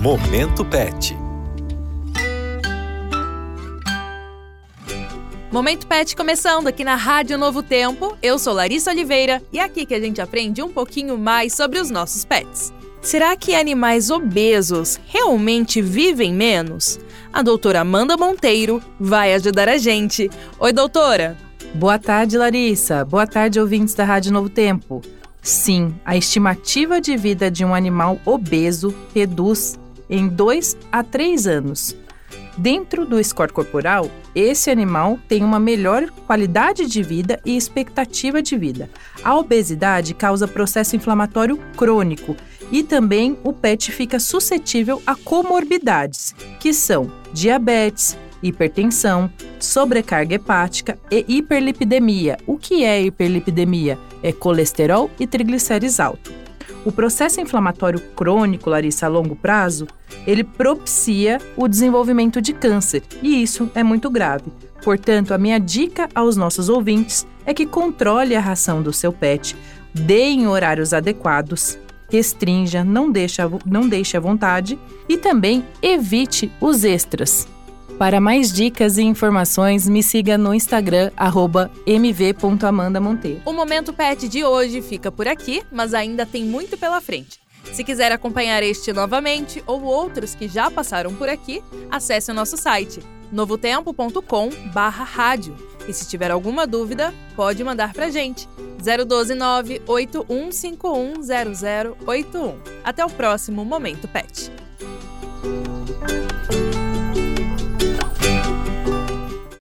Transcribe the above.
Momento Pet. Momento Pet começando aqui na Rádio Novo Tempo. Eu sou Larissa Oliveira e é aqui que a gente aprende um pouquinho mais sobre os nossos pets. Será que animais obesos realmente vivem menos? A doutora Amanda Monteiro vai ajudar a gente. Oi, doutora! Boa tarde, Larissa. Boa tarde, ouvintes da Rádio Novo Tempo. Sim, a estimativa de vida de um animal obeso reduz em 2 a 3 anos. Dentro do score corporal, esse animal tem uma melhor qualidade de vida e expectativa de vida. A obesidade causa processo inflamatório crônico e também o pet fica suscetível a comorbidades, que são diabetes, hipertensão, sobrecarga hepática e hiperlipidemia. O que é hiperlipidemia? É colesterol e triglicérides altos. O processo inflamatório crônico, Larissa, a longo prazo, ele propicia o desenvolvimento de câncer e isso é muito grave. Portanto, a minha dica aos nossos ouvintes é que controle a ração do seu pet, dê em horários adequados, restrinja, não deixe à vontade e também evite os extras. Para mais dicas e informações, me siga no Instagram, @mv.amandamonteiro. O Momento Pet de hoje fica por aqui, mas ainda tem muito pela frente. Se quiser acompanhar este novamente ou outros que já passaram por aqui, acesse o nosso site novotempo.com/rádio. E se tiver alguma dúvida, pode mandar pra gente. 012 981510081. Até o próximo Momento Pet.